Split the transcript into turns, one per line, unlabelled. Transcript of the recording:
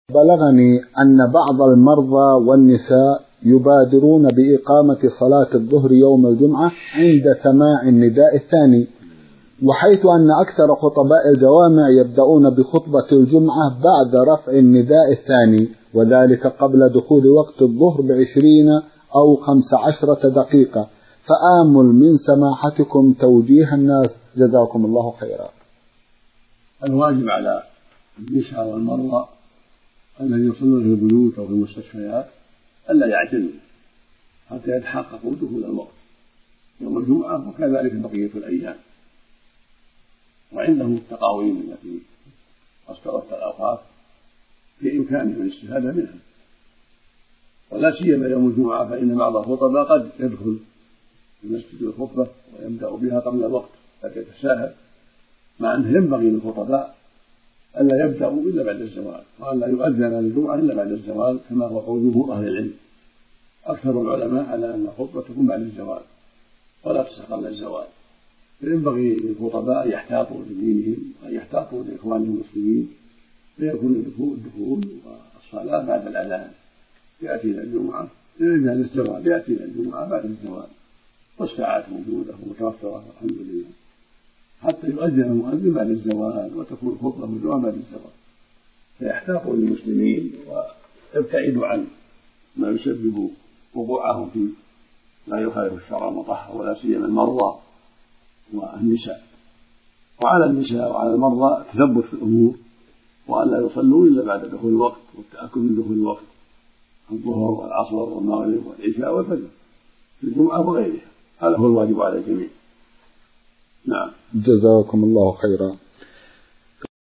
بلغني أن بعض المرضى والنساء يبادرون بإقامة صلاة الظهر يوم الجمعة عند سماع النداء الثاني، وحيث أن أكثر خطباء الجوامع يبدأون بخطبة الجمعة بعد رفع النداء الثاني، وذلك قبل دخول وقت الظهر ب20 أو 15 دقيقة، فآمل من سماحتكم توجيه الناس جزاكم الله خيرا.
الواجب على النساء والمرضى الذين يصلون في البيوت أو في المستشفيات ألا يعتلوا حتى يتحققوا دخول الوقت يوم الجمعة، وكذلك بقية الأيام. وعندهم التقاويم التي أصدرت الأوقاف في إمكانهم الاستفادة منها، ولا سيما يوم الجمعة، فإن بعض الخطباء قد يدخل المسجد الخطبة ويبدأ بها قبل الوقت قد يتساهل، مع أنه ينبغي للخطباء ألا يبدأوا إلا بعد الزوال، وألا يؤذن الجمعة إلا بعد الزوال، كما هو قول جمهور أهل العلم. أكثر العلماء على أن الخطبة تكون بعد الزوال ولا تصح قبل الزوال، فينبغي للخطباء أن يحتاطوا لدينهم وأن يحتاطوا لإخوانهم المسلمين، فيكون الدخول والصلاة بعد الأذان، يأتي إلى الجمعة بعد الزوال، يأتي إلى الجمعة بعد الزوال، والساعات موجودة ومتوفرة الحمد لله، حتى يؤذن المؤذن بعد الزوال وتكون خطبة الجمعة بعد الزوال، فيحتاطوا للمسلمين ويبتعدوا عن ما يسبب وقوعهم في لا يخالف الشرع المطهر، ولا سيما المرضى والنساء. وعلى النساء وعلى المرضى التثبت في الأمور، وألا يصلوا إلا بعد دخول الوقت والتأكد من دخول الوقت، الظهر والعصر والمغرب والعشاء والفجر في الجمعة وغيرها، هذا هو الواجب على الجميع. نعم،
جزاكم الله خيرا.